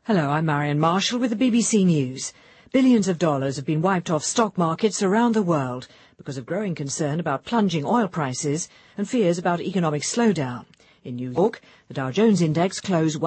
Hello, I'm Marion Marshall with the BBC News. Billions of dollars have been wiped off stock markets around the world because of growing concern about plunging oil prices and fears about economic slowdown. In New York, the Dow Jones Index closed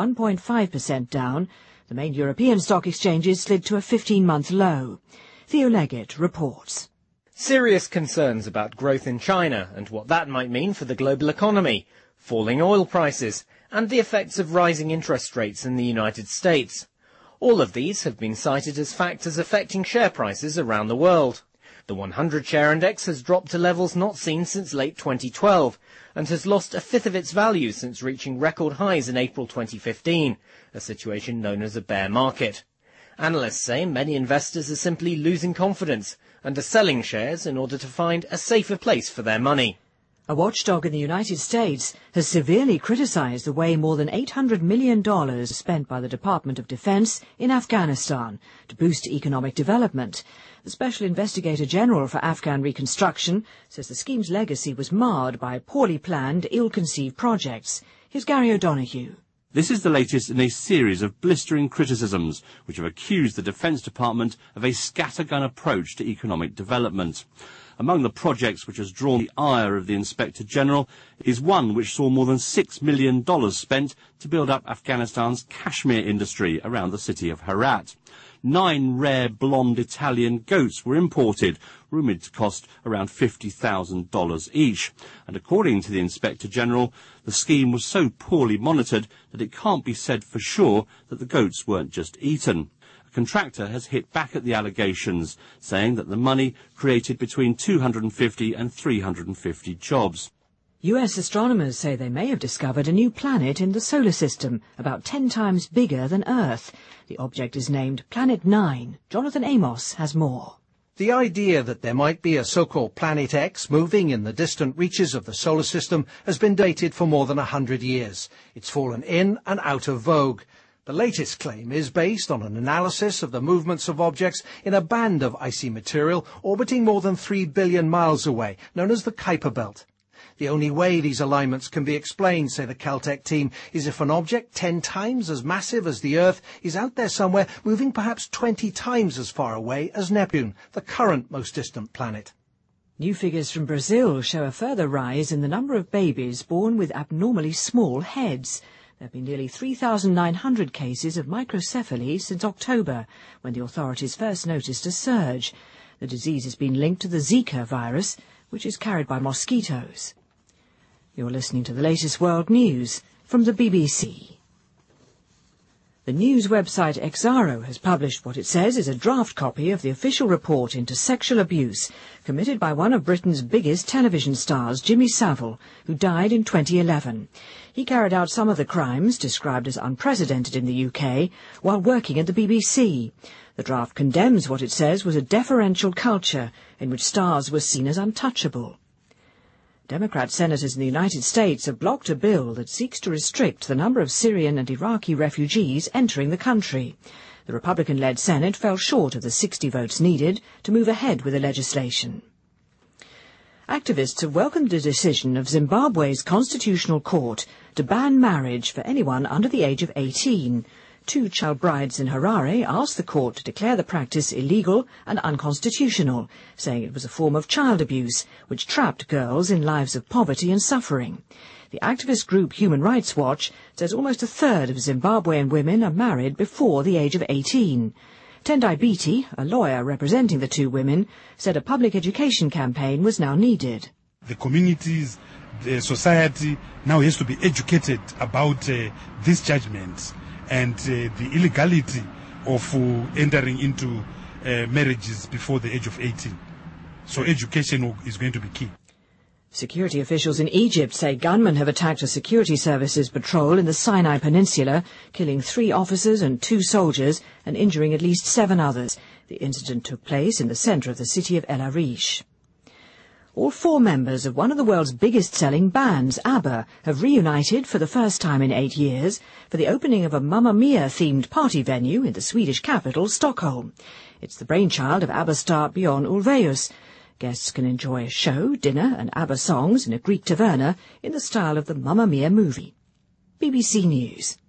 1.5% down. The main European stock exchanges slid to a 15-month low. Theo Leggett reports. Serious concerns about growth in China and what that might mean for the global economy, falling oil prices, and the effects of rising interest rates in the United States. All of these have been cited as factors affecting share prices around the world. The 100 share index has dropped to levels not seen since late 2012 and has lost a fifth of its value since reaching record highs in April 2015, a situation known as a bear market. Analysts say many investors are simply losing confidence and are selling shares in order to find a safer place for their money. A watchdog in the United States has severely criticized the way more than $800 million spent by the Department of Defense in Afghanistan to boost economic development. The Special Investigator General for Afghan Reconstruction says the scheme's legacy was marred by poorly planned, ill-conceived projects. Here's Gary O'Donoghue. This is the latest in a series of blistering criticisms which have accused the Defence Department of a scattergun approach to economic development. Among the projects which has drawn the ire of the Inspector General is one which saw more than $6 million spent to build up Afghanistan's cashmere industry around the city of Herat. 9 rare blonde Italian goats were imported, rumoured to cost around $50,000 each. And according to the Inspector General, the scheme was so poorly monitored that it can't be said for sure that the goats weren't just eaten. A contractor has hit back at the allegations, saying that the money created between 250 and 350 jobs. US astronomers say they may have discovered a new planet in the solar system, about 10 times bigger than Earth. The object is named Planet 9. Jonathan Amos has more. The idea that there might be a so-called Planet X moving in the distant reaches of the solar system has been debated for more than 100 years. It's fallen in and out of vogue. The latest claim is based on an analysis of the movements of objects in a band of icy material orbiting more than 3 billion miles away, known as the Kuiper Belt. The only way these alignments can be explained, say the Caltech team, is if an object 10 times as massive as the Earth is out there somewhere, moving perhaps 20 times as far away as Neptune, the current most distant planet. New figures from Brazil show a further rise in the number of babies born with abnormally small heads. There have been nearly 3,900 cases of microcephaly since October, when the authorities first noticed a surge. The disease has been linked to the Zika virus, which is carried by mosquitoes. You're listening to the latest world news from the BBC. The news website Exaro has published what it says is a draft copy of the official report into sexual abuse committed by one of Britain's biggest television stars, Jimmy Savile, who died in 2011. He carried out some of the crimes, described as unprecedented in the UK, while working at the BBC. The draft condemns what it says was a deferential culture in which stars were seen as untouchable. Democrat senators in the United States have blocked a bill that seeks to restrict the number of Syrian and Iraqi refugees entering the country. The Republican-led Senate fell short of the 60 votes needed to move ahead with the legislation. Activists have welcomed the decision of Zimbabwe's Constitutional Court to ban marriage for anyone under the age of 18. 2 child brides in Harare asked the court to declare the practice illegal and unconstitutional, saying it was a form of child abuse which trapped girls in lives of poverty and suffering. The activist group Human Rights Watch says almost a third of Zimbabwean women are married before the age of 18. Tendai Biti, a lawyer representing the 2 women, said a public education campaign was now needed. The communities, the society now has to be educated about these judgments and the illegality of entering into marriages before the age of 18. So education is going to be key. Security officials in Egypt say gunmen have attacked a security services patrol in the Sinai Peninsula, killing 3 officers and 2 soldiers and injuring at least 7 others. The incident took place in the centre of the city of El Arish. All 4 members of one of the world's biggest-selling bands, ABBA, have reunited for the first time in 8 years for the opening of a Mamma Mia-themed party venue in the Swedish capital, Stockholm. It's the brainchild of ABBA star Björn Ulvaeus. Guests can enjoy a show, dinner and ABBA songs in a Greek taverna in the style of the Mamma Mia movie. BBC News.